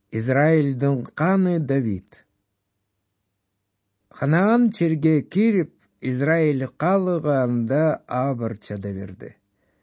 Израильдің қаны Давид. Ханаан черге кирип, Израиль қалығы анда абырчада берді.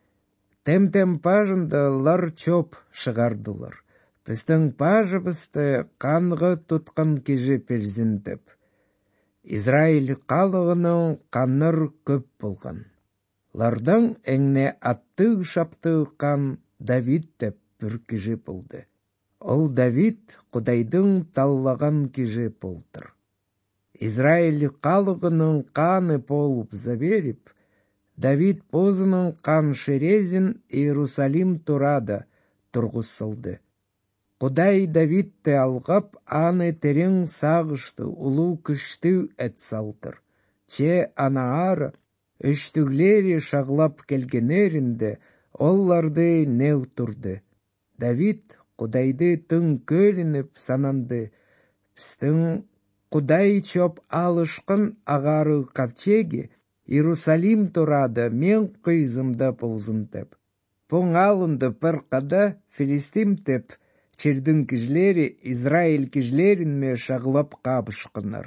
Тем пажында лар чоп шығардылар. Біздің пажыбысты қанғы тұтқан кежі перзентіп. Израиль қалығының қаныр көп болған. Лардан әңне аттық шаптық қан Давид деп бір кежі болды. Ол Давид Құдайдың таллаған кежі болдыр. Израиль қалығының қаны болып заверіп, Давид позының қан шерезін Иерусалим турада тұрғысылды. Құдай Давидті алғап, аны терең сағышты, ұлу күшті әт салтыр. Че анаары, үштіглері шағлап келгенерінде, оларды неу тұрды. Давид Құдайды түн көлініп сананды. Пістің Құдай чоп алышқын ағары қапчеге, Иерусалим турада мен қойзымда пылзынтып. Пұң алынды бір қада Филистим теп, чердің кіжлері Израиль кіжлерінме шағылап қабышқыныр.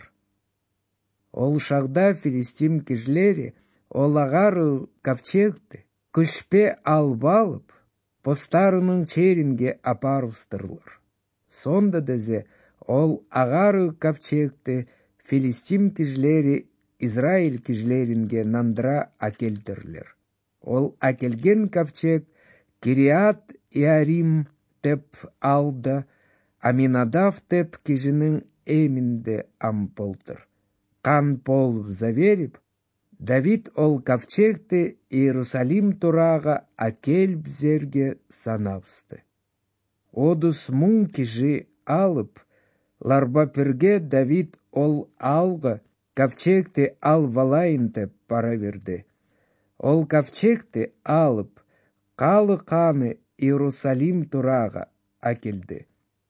Ол шағда Филистим кіжлері ол ағары қапчекті күшпе алып, постарының черінге апарыстырылыр. Сонда дезе ол ағары капчекті Филистим кіжлері Израиль кіжлерінге нандыра акелдірлер. Ол акелген капчек Кириат Иарим теп алды, Аминадав теп кіжінің емінде ампылтыр. Қан болып заверіп, Давид ол капчекті Иерусалим тураға акел бзерге санапсты. Одус мұң кежі алып, ларба пірге Давид ол алғы капчекті ал валайын теп пара верді. Ол капчекті алып, қалы қаны Иерусалим тураға акелді.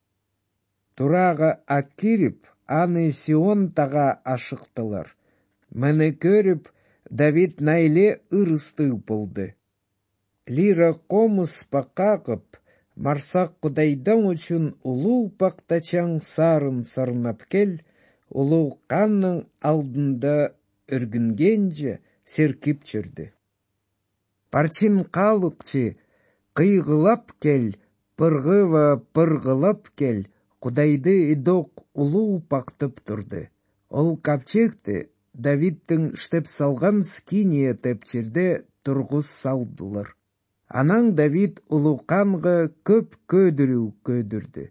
Тураға аккиріп, аны Сион таға ашықтылар. Мәні көріп, Давид найле ырысты болды. Лира комыс пақақып, марсақ Құдайдан үшін ұлу пақтачаң сарын сарнап кел, ұлу қанның алдында үргінгенже серкіп жүрді. Парчин қалықчы, қиғылап кел, пырғылап кел, Құдайды идоқ ұлу пақтып тұрды. Ол капчекті Давидтің штеп салған скиния тепчерде тұрғыз салдылар. Анан Давид ұлуқанға көп көдірді.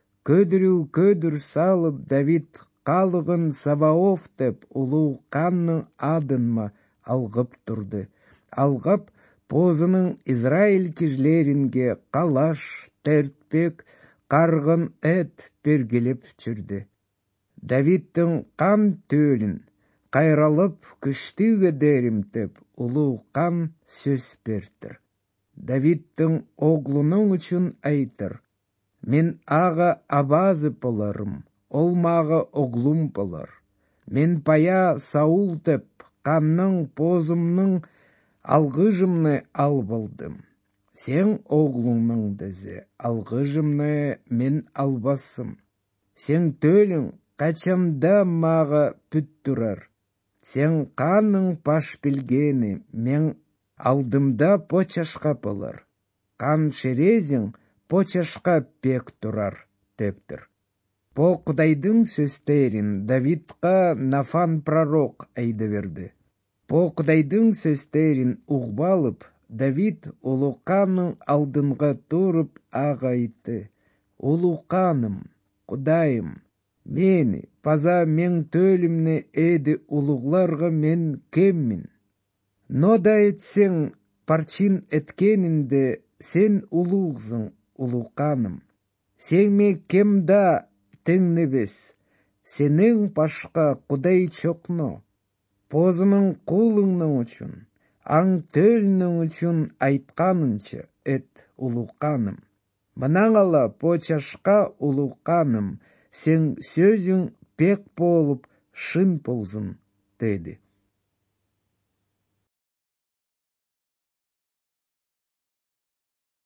Көдір салып Давид қалығын Саваоф теп ұлуқанның адынма алғып тұрды. Алғап позының Израиль кіжлерінге қалаш, тәртпек, қарғын әт пергелеп жүрді. Давидтің қан төлін қайралып күштігі дәрімтіп, ұлу қан сөз бердір. Давидтің оғлының үшін айтыр, мен аға абазы боларым, ол маға оғлым болар. Мен пая Саул теп, қанның позымның алғыжымны ал болдым. Сен оғлыңның дезе, алғыжымны мен албасым. Сен төлің қачамда маға пүт тұрар. Сен қанның паш білгені, мен алдымда почашқа болар. Қан шерезің почашқа пек тұрар, тептір. По Құдайдың сөстерін Давидқа Нафан пророк айды верді. По Құдайдың сөстерін ұғбалып, Давид ұлуқанның алдынға тұрып ағайты. Ұлуқаным, Құдайым, мені, паза мен төлімні әді ұлуғларға мен кеммін. Но да етсең парчин еткенінде сен ұлуғзың, ұлуқаным. Сен ме кемда теңнебес, сенің пашқа Құдай чоқно. Позының құлыңның үшін, аң төлінің үшін айтқанынша әт ұлуқаным. Мынаңала почашқа ұлуқаным, сен сөзің пек болып шын болзын, деді.